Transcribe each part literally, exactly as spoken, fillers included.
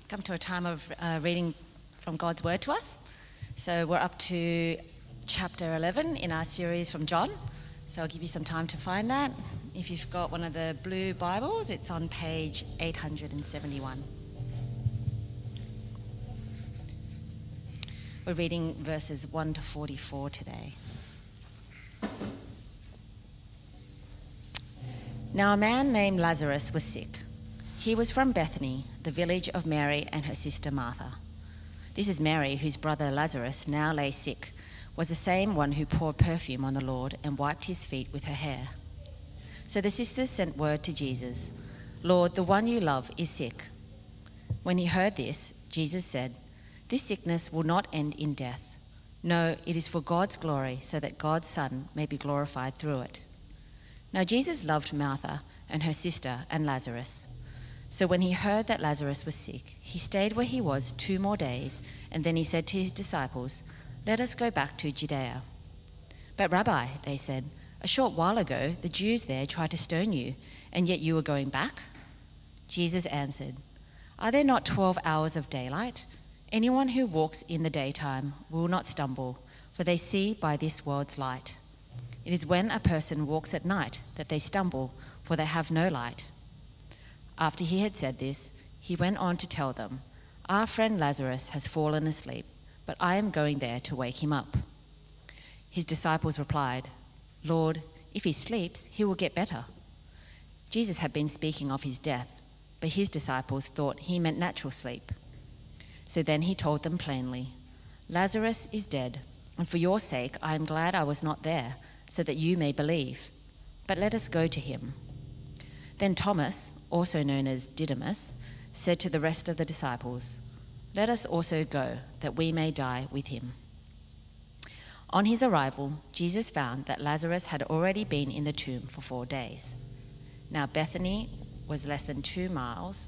come to a time of uh, reading from God's Word to us. So we're up to chapter eleven in our series from John. So I'll give you some time to find that. If you've got one of the blue Bibles, it's on page eight hundred seventy-one. We're reading verses one to forty-four today. Now a man named Lazarus was sick. He was from Bethany, the village of Mary and her sister Martha. This is Mary, whose brother Lazarus now lay sick, was the same one who poured perfume on the Lord and wiped his feet with her hair. So the sisters sent word to Jesus, "Lord, the one you love is sick." When he heard this, Jesus said, "This sickness will not end in death. No, it is for God's glory, so that God's Son may be glorified through it." Now Jesus loved Martha and her sister and Lazarus. So when he heard that Lazarus was sick, he stayed where he was two more days, and then he said to his disciples, "Let us go back to Judea." "But Rabbi," they said, "a short while ago the Jews there tried to stone you, and yet you are going back?" Jesus answered, "Are there not twelve hours of daylight? Anyone who walks in the daytime will not stumble, for they see by this world's light. It is when a person walks at night that they stumble, for they have no light." After he had said this, he went on to tell them, "Our friend Lazarus has fallen asleep, but I am going there to wake him up." His disciples replied, "Lord, if he sleeps, he will get better." Jesus had been speaking of his death, but his disciples thought he meant natural sleep. So then he told them plainly, "Lazarus is dead, and for your sake I am glad I was not there, so that you may believe. But let us go to him." Then Thomas, also known as Didymus, said to the rest of the disciples, "Let us also go, that we may die with him." On his arrival, Jesus found that Lazarus had already been in the tomb for four days. Now Bethany was less than two miles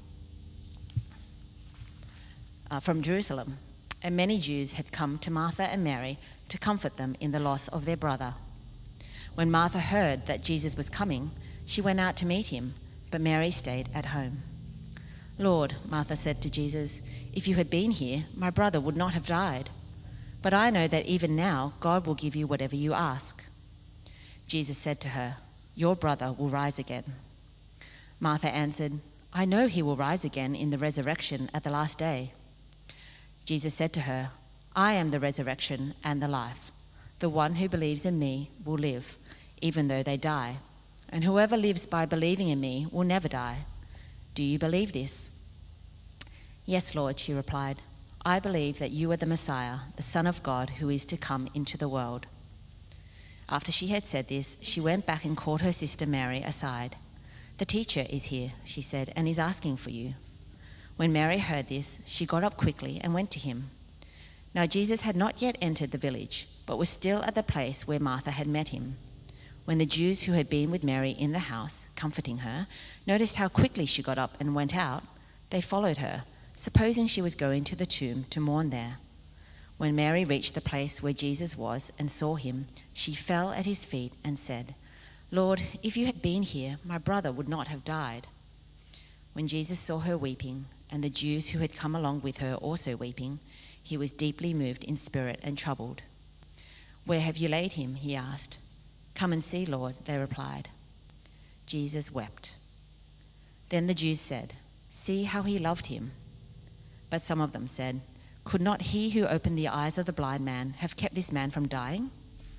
uh, from Jerusalem, and many Jews had come to Martha and Mary to comfort them in the loss of their brother. When Martha heard that Jesus was coming, she went out to meet him, but Mary stayed at home. "Lord," Martha said to Jesus, "if you had been here, my brother would not have died. But I know that even now God will give you whatever you ask." Jesus said to her, "Your brother will rise again." Martha answered, "I know he will rise again in the resurrection at the last day." Jesus said to her, "I am the resurrection and the life. The one who believes in me will live, even though they die. And whoever lives by believing in me will never die. Do you believe this?" "Yes, Lord," she replied. "I believe that you are the Messiah, the Son of God, who is to come into the world." After she had said this, she went back and called her sister Mary aside. "The teacher is here," she said, "and is asking for you." When Mary heard this, she got up quickly and went to him. Now Jesus had not yet entered the village, but was still at the place where Martha had met him. When the Jews who had been with Mary in the house, comforting her, noticed how quickly she got up and went out, they followed her, supposing she was going to the tomb to mourn there. When Mary reached the place where Jesus was and saw him, she fell at his feet and said, "Lord, if you had been here, my brother would not have died." When Jesus saw her weeping, and the Jews who had come along with her also weeping, he was deeply moved in spirit and troubled. "Where have you laid him?" he asked. "Come and see, Lord," they replied. Jesus wept. Then the Jews said, "See how he loved him." But some of them said, "Could not he who opened the eyes of the blind man have kept this man from dying?"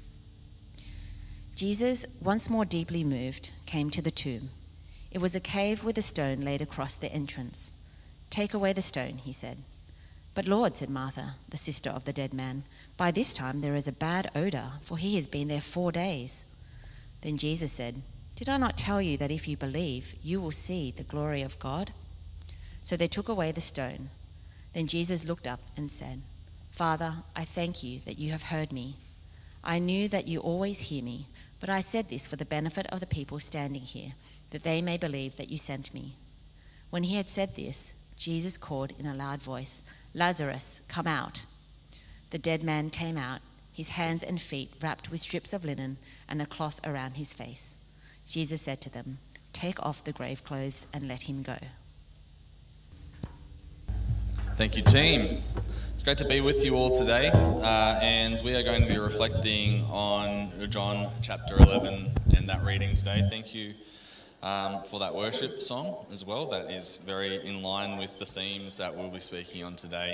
Jesus, once more deeply moved, came to the tomb. It was a cave with a stone laid across the entrance. "Take away the stone," he said. "But Lord," said Martha, the sister of the dead man, "by this time there is a bad odor, for he has been there four days." Then Jesus said, "Did I not tell you that if you believe, you will see the glory of God?" So they took away the stone. Then Jesus looked up and said, "Father, I thank you that you have heard me. I knew that you always hear me, but I said this for the benefit of the people standing here, that they may believe that you sent me." When he had said this, Jesus called in a loud voice, "Lazarus, come out." The dead man came out, his hands and feet wrapped with strips of linen and a cloth around his face. Jesus said to them, "Take off the grave clothes and let him go." Thank you, team. It's great to be with you all today, uh, and we are going to be reflecting on John chapter eleven and that reading today. Thank you um, for that worship song as well. That is very in line with the themes that we'll be speaking on today.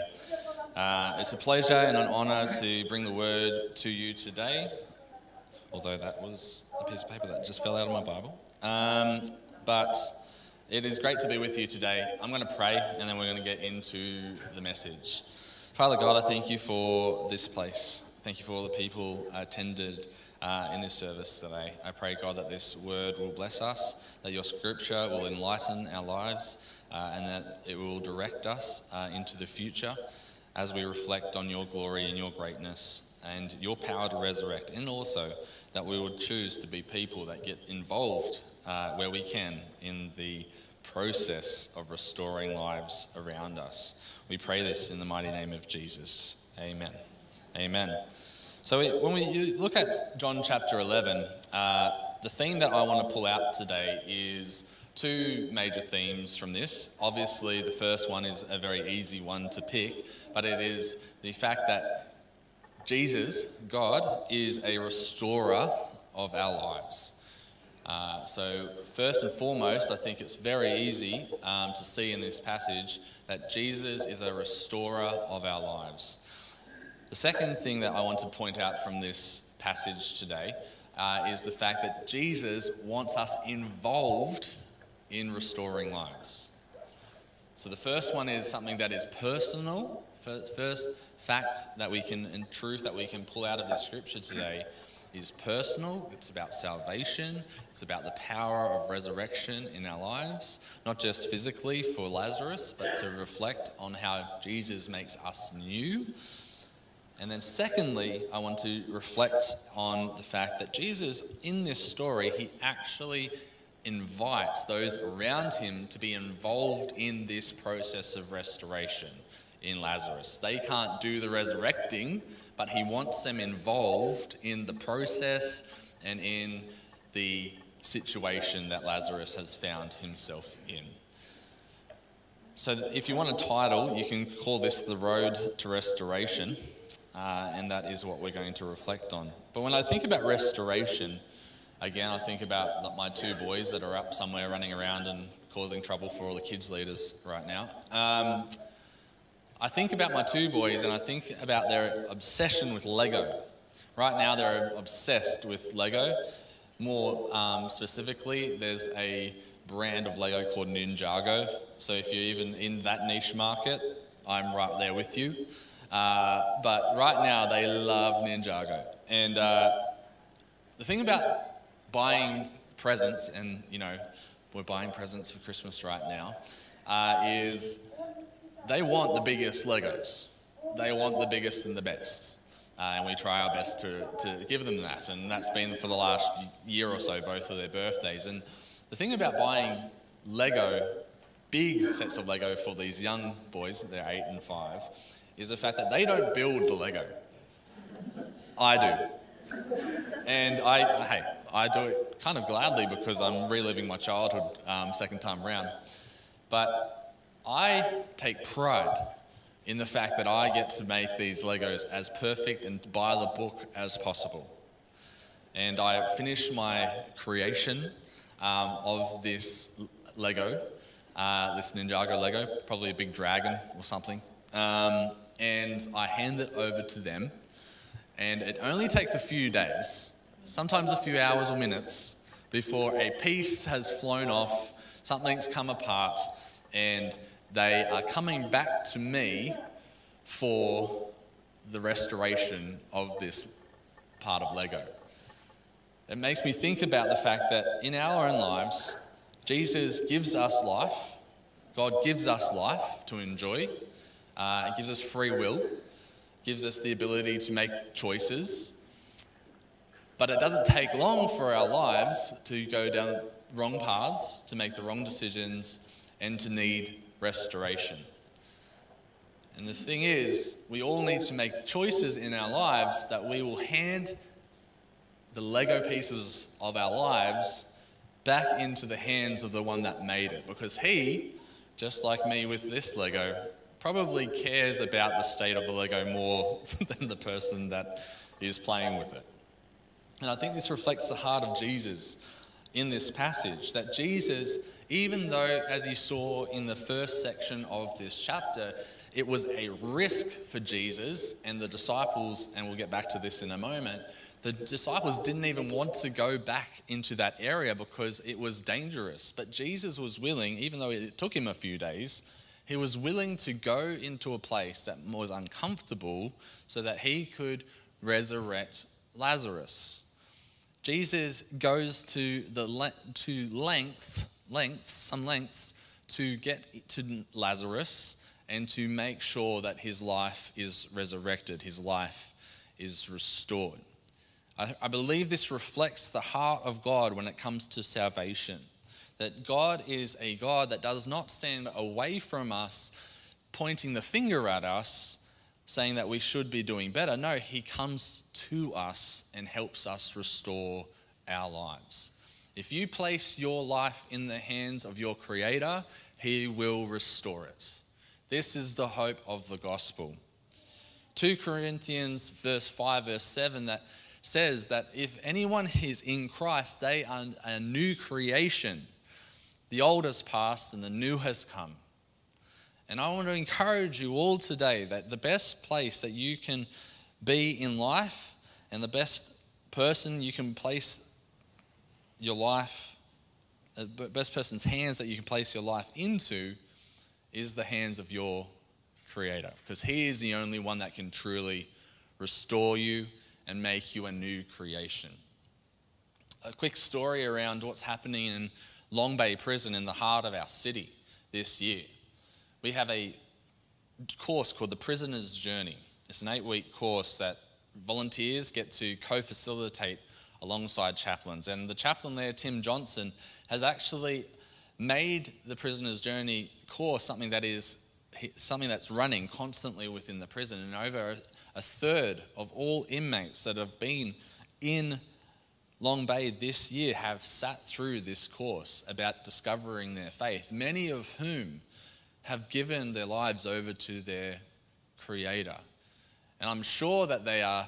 Uh, it's a pleasure and an honour to bring the word to you today, although that was a piece of paper that just fell out of my Bible. Um, but it is great to be with you today. I'm going to pray and then we're going to get into the message. Father God, I thank you for this place. Thank you for all the people attended uh, in this service today. I pray, God, that this word will bless us, that your scripture will enlighten our lives, uh, and that it will direct us uh, into the future as we reflect on your glory and your greatness and your power to resurrect, and also that we would choose to be people that get involved uh, where we can in the process of restoring lives around us. We pray this in the mighty name of Jesus. Amen. Amen. So we, when we look at John chapter eleven, uh, the theme that I want to pull out today is two major themes from this. Obviously, the first one is a very easy one to pick, but it is the fact that Jesus, God, is a restorer of our lives. Uh, so first and foremost, I think it's very easy um, to see in this passage that Jesus is a restorer of our lives. The second thing that I want to point out from this passage today uh, is the fact that Jesus wants us involved in restoring lives. So the first one is something that is personal. First fact that we can, and truth that we can pull out of the scripture today is personal. It's about salvation. It's about the power of resurrection in our lives, not just physically for Lazarus, but to reflect on how Jesus makes us new. And then secondly, I want to reflect on the fact that Jesus, in this story, he actually invites those around him to be involved in this process of restoration in Lazarus. They can't do the resurrecting, but he wants them involved in the process and in the situation that Lazarus has found himself in. So if you want a title, you can call this The Road to Restoration, uh, and that is what we're going to reflect on. But when I think about restoration, again, I think about my two boys that are up somewhere running around and causing trouble for all the kids leaders right now. Um, I think about my two boys and I think about their obsession with Lego. Right now they're obsessed with Lego. More um, specifically, there's a brand of Lego called Ninjago. So if you're even in that niche market, I'm right there with you. Uh, but right now they love Ninjago. And uh, the thing about buying presents, and you know, we're buying presents for Christmas right now, uh, is they want the biggest Legos. They want the biggest and the best. Uh, and we try our best to, to give them that. And that's been for the last year or so, both of their birthdays. And the thing about buying Lego, big sets of Lego for these young boys, they're eight and five, is the fact that they don't build the Lego. I do. And I, hey, I do it kind of gladly because I'm reliving my childhood um, second time round. But I take pride in the fact that I get to make these Legos as perfect and by the book as possible. And I finished my creation um, of this Lego, uh, this Ninjago Lego, probably a big dragon or something. Um, and I hand it over to them. And it only takes a few days, sometimes a few hours or minutes, before a piece has flown off, something's come apart, and they are coming back to me for the restoration of this part of Lego. It makes me think about the fact that in our own lives, Jesus gives us life. God gives us life to enjoy. Uh, it gives us free will. Gives us the ability to make choices. But it doesn't take long for our lives to go down wrong paths, to make the wrong decisions, and to need restoration. And the thing is, we all need to make choices in our lives that we will hand the Lego pieces of our lives back into the hands of the one that made it. Because he, just like me with this Lego, probably cares about the state of the Lego more than the person that is playing with it. And I think this reflects the heart of Jesus in this passage, that Jesus, even though, as you saw in the first section of this chapter, it was a risk for Jesus and the disciples, and we'll get back to this in a moment, the disciples didn't even want to go back into that area because it was dangerous. But Jesus was willing, even though it took him a few days, he was willing to go into a place that was uncomfortable so that he could resurrect Lazarus. Jesus goes to the le- to length, lengths, some lengths to get to Lazarus and to make sure that his life is resurrected, his life is restored. I, I believe this reflects the heart of God when it comes to salvation. That God is a God that does not stand away from us, pointing the finger at us, saying that we should be doing better. No, he comes to us and helps us restore our lives. If you place your life in the hands of your Creator, he will restore it. This is the hope of the gospel. Second Corinthians verse five, verse seven, that says that if anyone is in Christ, they are a new creation. The old has passed and the new has come. And I want to encourage you all today that the best place that you can be in life and the best person you can place your life, the best person's hands that you can place your life into is the hands of your Creator, because he is the only one that can truly restore you and make you a new creation. A quick story around what's happening in Long Bay Prison in the heart of our city this year. We have a course called the Prisoner's Journey. It's an eight-week course that volunteers get to co-facilitate alongside chaplains. And the chaplain there, Tim Johnson, has actually made the Prisoner's Journey course something that is something that's running constantly within the prison. And over a third of all inmates that have been in Long Bay this year have sat through this course about discovering their faith, many of whom have given their lives over to their Creator. And I'm sure that they are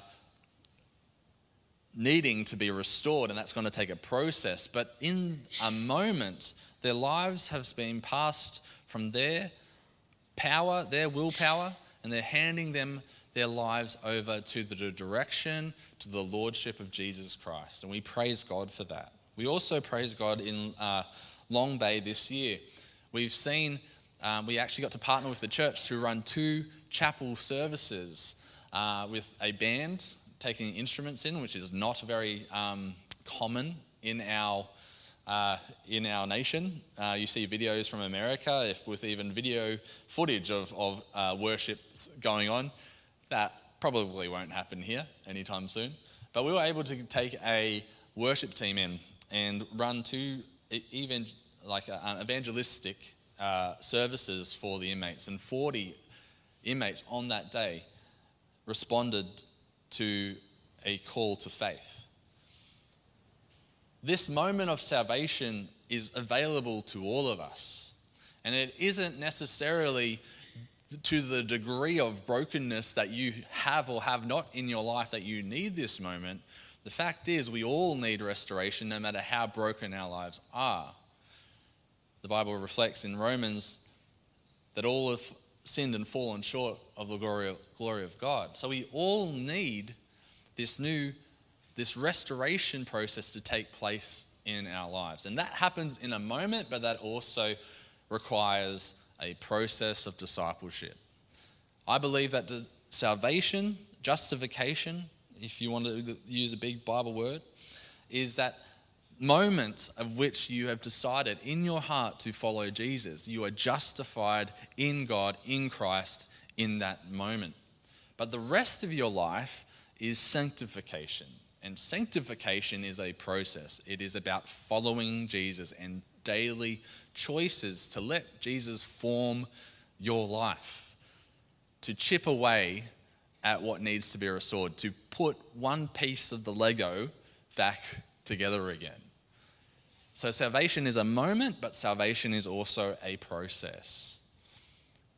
needing to be restored, and that's going to take a process. But in a moment, their lives have been passed from their power, their willpower, and they're handing them their lives over to the direction, to the lordship of Jesus Christ. And we praise God for that. We also praise God in uh, Long Bay this year. We've seen, um, we actually got to partner with the church to run two chapel services uh, with a band taking instruments in, which is not very um, common in our uh, in our nation. Uh, you see videos from America, if with even video footage of, of uh, worship going on. That probably won't happen here anytime soon. But we were able to take a worship team in and run two even like uh, evangelistic uh, services for the inmates, and forty inmates on that day responded to a call to faith. This moment of salvation is available to all of us, and it isn't necessarily to the degree of brokenness that you have or have not in your life that you need this moment. The fact is, we all need restoration no matter how broken our lives are. The Bible reflects in Romans that all have sinned and fallen short of the glory of, glory of God. So we all need this new, this restoration process to take place in our lives. And that happens in a moment, but that also requires a process of discipleship. I believe that the salvation, justification, if you want to use a big Bible word, is that moment of which you have decided in your heart to follow Jesus. You are justified in God, in Christ, in that moment. But the rest of your life is sanctification. And sanctification is a process. It is about following Jesus and daily choices to let Jesus form your life, to chip away at what needs to be restored, to put one piece of the Lego back together again. So salvation is a moment, but salvation is also a process.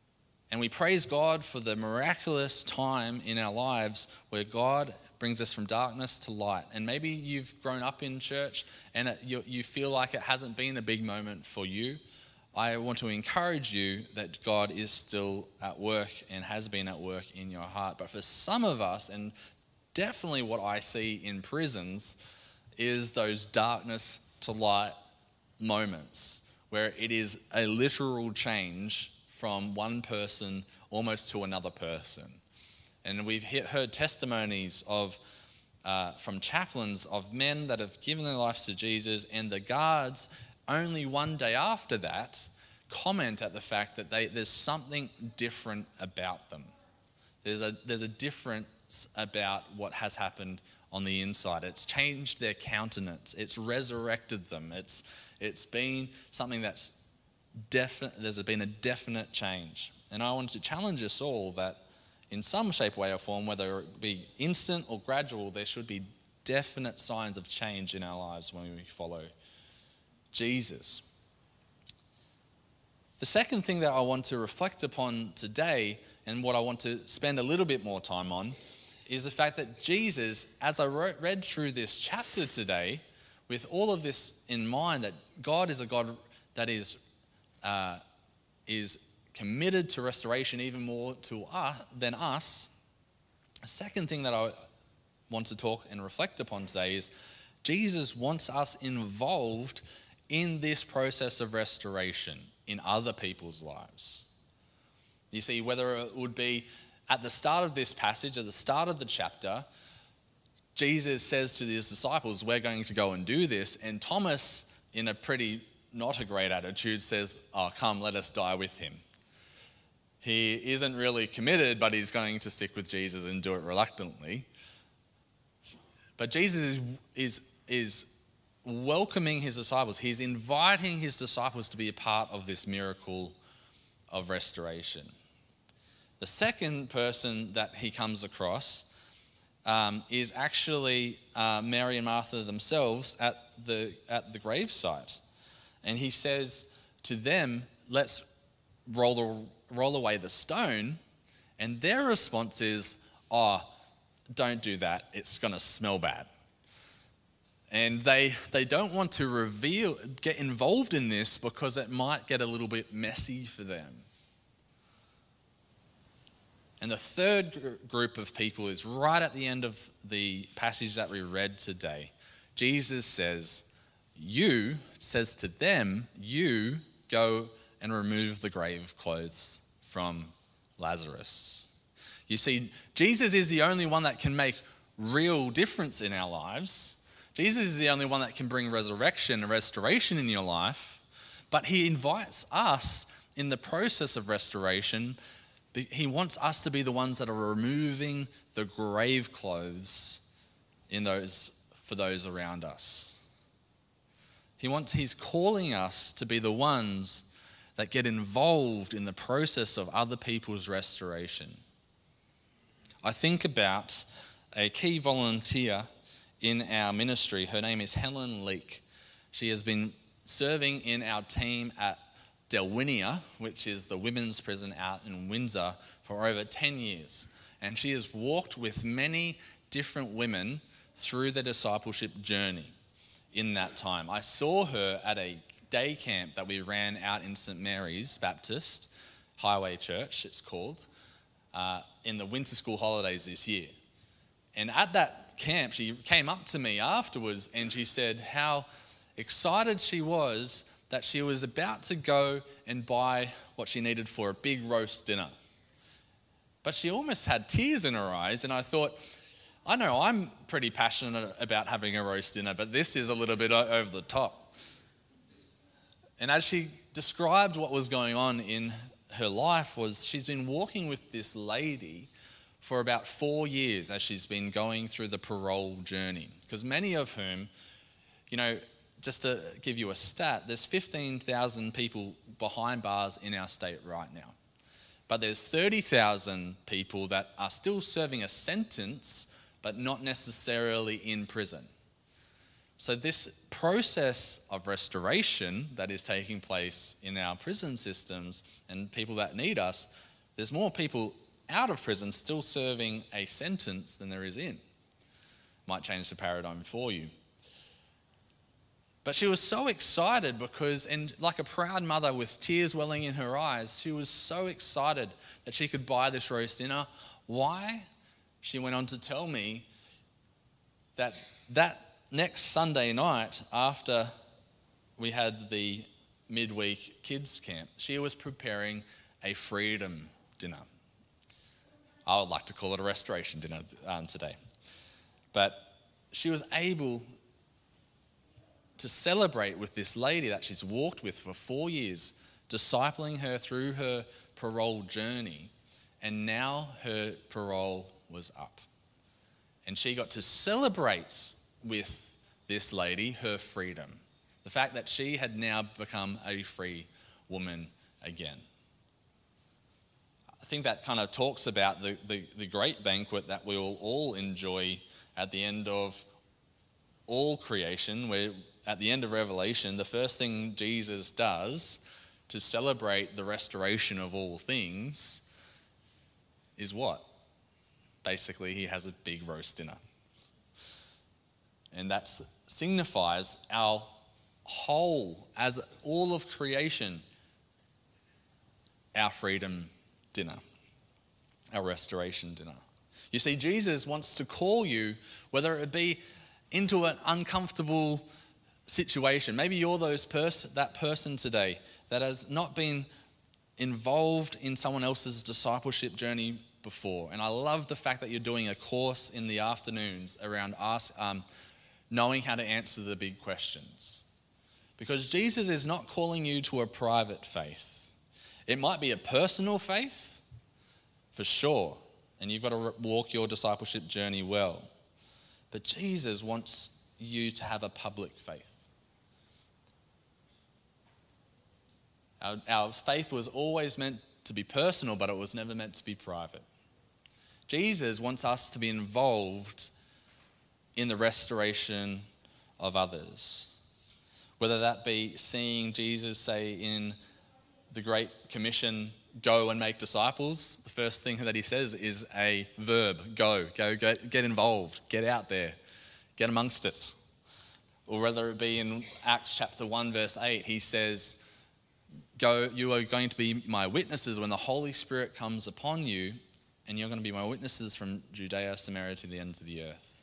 And we praise God for the miraculous time in our lives where God brings us from darkness to light. And maybe you've grown up in church and it, you, you feel like it hasn't been a big moment for you. I want to encourage you that God is still at work and has been at work in your heart. But for some of us, and definitely what I see in prisons, is those darkness to light moments where it is a literal change from one person almost to another person. And we've heard testimonies of uh, from chaplains of men that have given their lives to Jesus, and the guards only one day after that comment at the fact that they, there's something different about them. There's a, there's a difference about what has happened on the inside. It's changed their countenance. It's resurrected them. It's, it's been something that's definite. There's been a definite change. And I wanted to challenge us all that in some shape, way or form, whether it be instant or gradual, there should be definite signs of change in our lives when we follow Jesus. The second thing that I want to reflect upon today, and what I want to spend a little bit more time on, is the fact that Jesus, as I wrote, read through this chapter today, with all of this in mind, that God is a God that is uh, is committed to restoration even more to us than us. The second thing that I want to talk and reflect upon today is Jesus wants us involved in this process of restoration in other people's lives. You see, whether it would be at the start of this passage, at the start of the chapter, Jesus says to his disciples, we're going to go and do this. And Thomas, in a pretty not a great attitude, says, oh, come, let us die with him. He isn't really committed, but he's going to stick with Jesus and do it reluctantly. But Jesus is, is, is welcoming his disciples. He's inviting his disciples to be a part of this miracle of restoration. The second person that he comes across um, is actually uh, Mary and Martha themselves at the at the gravesite. And he says to them, let's roll the, roll away the stone. And their response is, oh, don't do that. It's going to smell bad. And they they don't want to reveal, get involved in this because it might get a little bit messy for them. And the third gr- group of people is right at the end of the passage that we read today. Jesus says, you, says to them, you go and remove the grave clothes from Lazarus. You see, Jesus is the only one that can make real difference in our lives. Jesus is the only one that can bring resurrection and restoration in your life. But he invites us in the process of restoration. He wants us to be the ones that are removing the grave clothes in those for those around us. He wants, he's calling us to be the ones that get involved in the process of other people's restoration. I think about a key volunteer in our ministry. Her name is Helen Leake. She has been serving in our team at Delwinia, which is the women's prison out in Windsor, for over ten years. And she has walked with many different women through the discipleship journey in that time. I saw her at a day camp that we ran out in Saint Mary's Baptist Highway Church, it's called, uh, in the winter school holidays this year. And at that camp, she came up to me afterwards and she said how excited she was that she was about to go and buy what she needed for a big roast dinner. But she almost had tears in her eyes, and I thought, I know I'm pretty passionate about having a roast dinner, but this is a little bit over the top. And as she described what was going on in her life, was she's been walking with this lady for about four years as she's been going through the parole journey. Because many of whom, you know, just to give you a stat, there's fifteen thousand people behind bars in our state right now. But there's thirty thousand people that are still serving a sentence, but not necessarily in prison. So this process of restoration that is taking place in our prison systems and people that need us, There's more people out of prison still serving a sentence than there is in. Might change the paradigm for you. But she was so excited because, and like a proud mother with tears welling in her eyes, she was so excited that she could buy this roast dinner. Why? She went on to tell me that that next Sunday night, after we had the midweek kids camp, she was preparing a freedom dinner. I would like to call it a restoration dinner um, today. But she was able to celebrate with this lady that she's walked with for four years, discipling her through her parole journey, and now her parole was up. And she got to celebrate with this lady her freedom, the fact that she had now become a free woman again. I think that kind of talks about the, the, the great banquet that we will all enjoy at the end of all creation, where at the end of Revelation, the first thing Jesus does to celebrate the restoration of all things is what? Basically, he has a big roast dinner. And that signifies our whole, as all of creation, our freedom dinner, our restoration dinner. You see, Jesus wants to call you, whether it be into an uncomfortable situation. Maybe you're those pers- that person today that has not been involved in someone else's discipleship journey before. And I love the fact that you're doing a course in the afternoons around ask, um, knowing how to answer the big questions. Because Jesus is not calling you to a private faith. It might be a personal faith, for sure, and you've got to walk your discipleship journey well. But Jesus wants you to have a public faith. Our, our faith was always meant to be personal, but it was never meant to be private. Jesus wants us to be involved in the restoration of others. Whether that be seeing Jesus say in the Great Commission, go and make disciples, the first thing that he says is a verb, go, go, go, get involved, get out there, get amongst it. Or whether it be in Acts chapter one, verse eight, he says, go, you are going to be my witnesses when the Holy Spirit comes upon you, and you're going to be my witnesses from Judea, Samaria to the ends of the earth.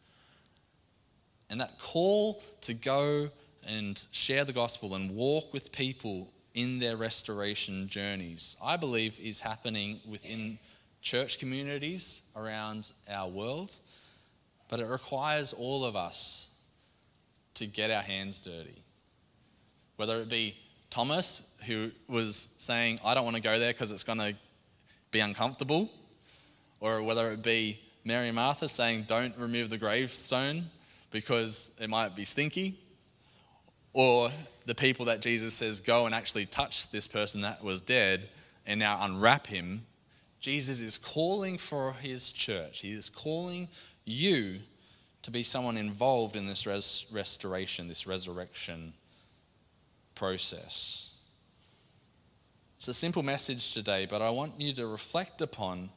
And that call to go and share the gospel and walk with people in their restoration journeys, I believe is happening within church communities around our world, but it requires all of us to get our hands dirty. Whether it be Thomas, who was saying, I don't want to go there because it's going to be uncomfortable, or whether it be Mary and Martha saying, don't remove the gravestone because it might be stinky, or the people that Jesus says, go and actually touch this person that was dead and now unwrap him. Jesus is calling for his church. He is calling you to be someone involved in this res- restoration, this resurrection process. It's a simple message today, but I want you to reflect upon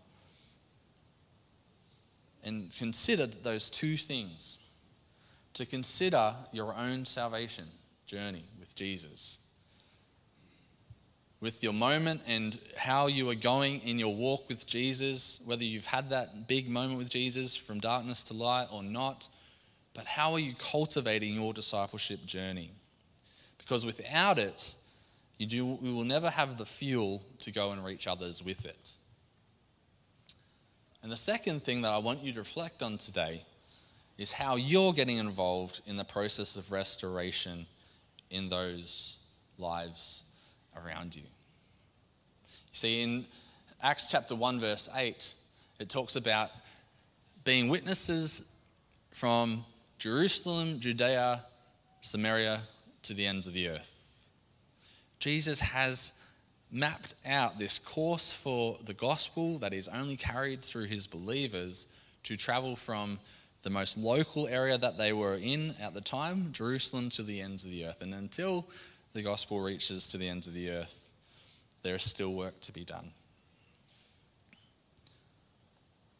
and consider those two things. To consider your own salvation journey with Jesus, with your moment and how you are going in your walk with Jesus, whether you've had that big moment with Jesus from darkness to light or not, but how are you cultivating your discipleship journey? Because without it, you do, we will never have the fuel to go and reach others with it. And the second thing that I want you to reflect on today is how you're getting involved in the process of restoration in those lives around you. You see, in Acts chapter one, verse eight, it talks about being witnesses from Jerusalem, Judea, Samaria, to the ends of the earth. Jesus has mapped out this course for the gospel that is only carried through his believers to travel from the most local area that they were in at the time, Jerusalem, to the ends of the earth. And until the gospel reaches to the ends of the earth, there is still work to be done.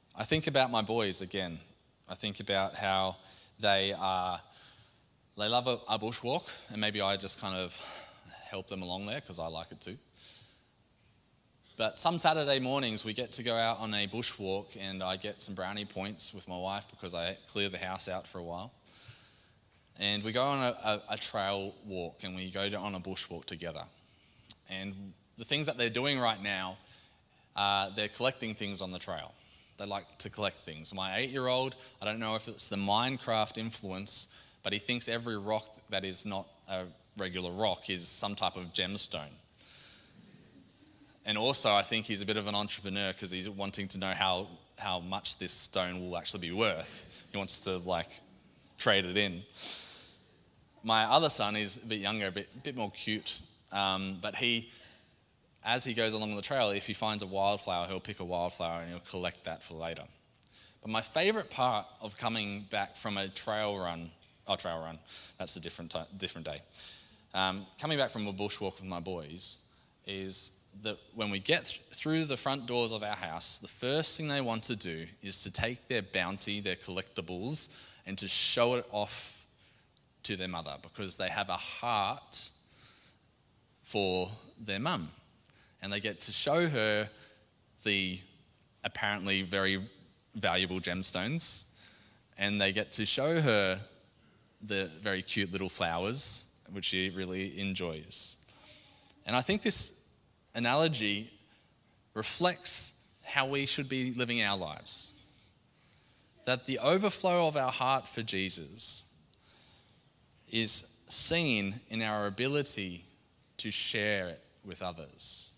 I think about my boys again. I think about how they are, they love a, a bushwalk, and maybe I just kind of help them along there because I like it too. But some Saturday mornings we get to go out on a bushwalk, and I get some brownie points with my wife because I clear the house out for a while. And we go on a, a, a trail walk, and we go on a bushwalk together. And the things that they're doing right now, uh, they're collecting things on the trail. They like to collect things. My eight-year-old, I don't know if it's the Minecraft influence, but he thinks every rock that is not a regular rock is some type of gemstone. And also, I think he's a bit of an entrepreneur because he's wanting to know how, how much this stone will actually be worth. He wants to, like, trade it in. My other son is a bit younger, a bit, a bit more cute, um, but he, as he goes along the trail, if he finds a wildflower, he'll pick a wildflower and he'll collect that for later. But my favourite part of coming back from a trail run, oh, trail run, that's a different, t- different day. Um, coming back from a bushwalk with my boys is that when we get th- through the front doors of our house, the first thing they want to do is to take their bounty, their collectibles, and to show it off to their mother because they have a heart for their mum. And they get to show her the apparently very valuable gemstones, and they get to show her the very cute little flowers, which she really enjoys. And I think this analogy reflects how we should be living our lives. That the overflow of our heart for Jesus is seen in our ability to share it with others.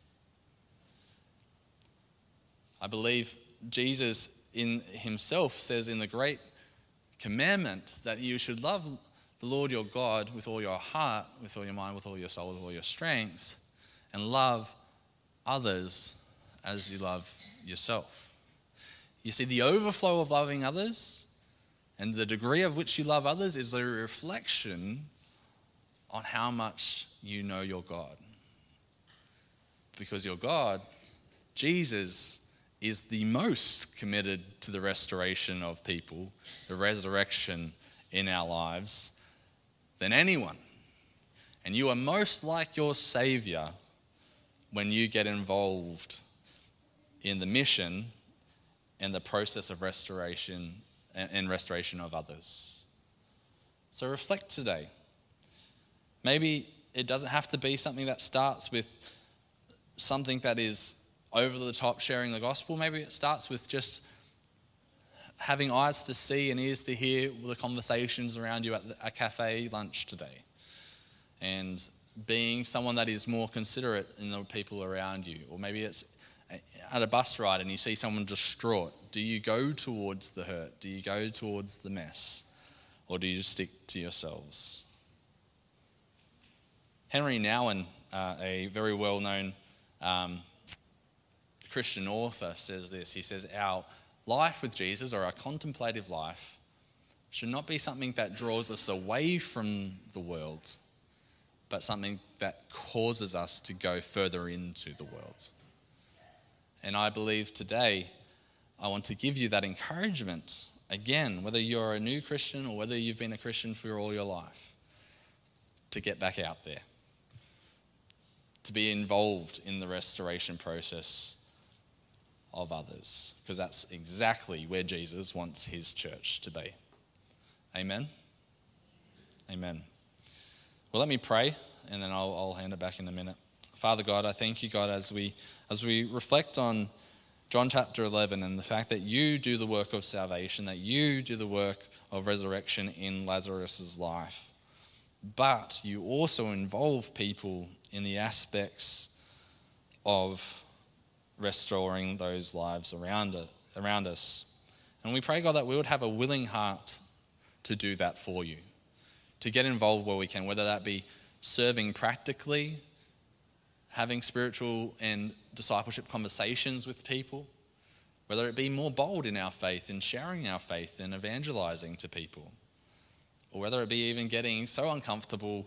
I believe Jesus in himself says in the Great Commandment that you should love the Lord your God with all your heart, with all your mind, with all your soul, with all your strength, and love others as you love yourself. You see, the overflow of loving others and the degree of which you love others is a reflection on how much you know your God. Because your God, Jesus, is the most committed to the restoration of people, the resurrection in our lives, than anyone. And you are most like your Saviour when you get involved in the mission and the process of restoration and restoration of others. So reflect today. Maybe it doesn't have to be something that starts with something that is over the top sharing the gospel. Maybe it starts with just having eyes to see and ears to hear the conversations around you at a cafe lunch today. And being someone that is more considerate in the people around you. Or maybe it's at a bus ride and you see someone distraught. Do you go towards the hurt? Do you go towards the mess? Or do you just stick to yourselves? Henry Nouwen, uh, a very well-known um, Christian author, says this. He says, our life with Jesus, or our contemplative life, should not be something that draws us away from the world, but something that causes us to go further into the world. And I believe today, I want to give you that encouragement, again, whether you're a new Christian or whether you've been a Christian for all your life, to get back out there, to be involved in the restoration process of others, because that's exactly where Jesus wants his church to be. Amen? Amen. Well, let me pray, and then I'll, I'll hand it back in a minute. Father God, I thank you, God, as we as we reflect on John chapter eleven and the fact that you do the work of salvation, that you do the work of resurrection in Lazarus' life. But you also involve people in the aspects of restoring those lives around it, around us. And we pray, God, that we would have a willing heart to do that for you, to get involved where we can, whether that be serving practically, having spiritual and discipleship conversations with people, whether it be more bold in our faith, in sharing our faith and evangelizing to people, or whether it be even getting so uncomfortable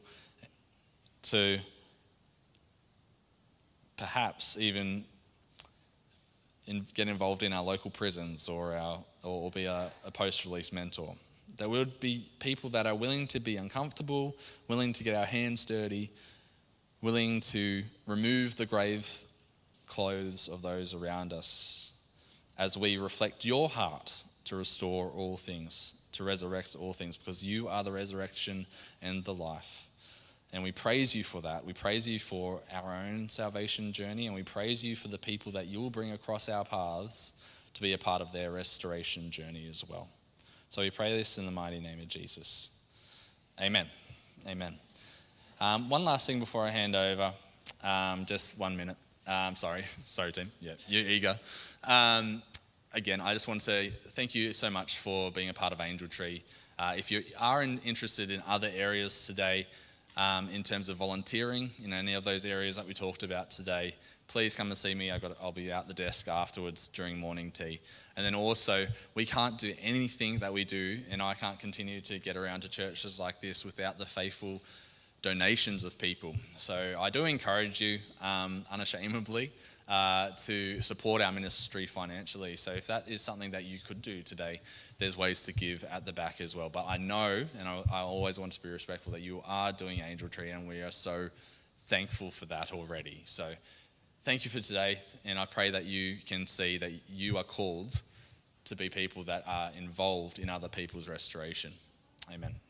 to perhaps even in, get involved in our local prisons or our or be a, a post-release mentor. That we would be people that are willing to be uncomfortable, willing to get our hands dirty, willing to remove the grave clothes of those around us as we reflect your heart to restore all things, to resurrect all things, because you are the resurrection and the life. And we praise you for that. We praise you for our own salvation journey, and we praise you for the people that you will bring across our paths to be a part of their restoration journey as well. So we pray this in the mighty name of Jesus. Amen. Amen. Um, one last thing before I hand over, um, just one minute. Um, sorry, sorry team. Yeah, you're eager. Um, again, I just want to say thank you so much for being a part of Angel Tree. Uh, if you are in, interested in other areas today, um, in terms of volunteering in any of those areas that we talked about today, please come and see me. I got, I'll be out the desk afterwards during morning tea. And then also, we can't do anything that we do, and I can't continue to get around to churches like this without the faithful donations of people. So I do encourage you um, unashamedly uh, to support our ministry financially. So if that is something that you could do today, there's ways to give at the back as well. But I know, and I, I always want to be respectful, that you are doing Angel Tree, and we are so thankful for that already. So thank you for today, and I pray that you can see that you are called to be people that are involved in other people's restoration. Amen.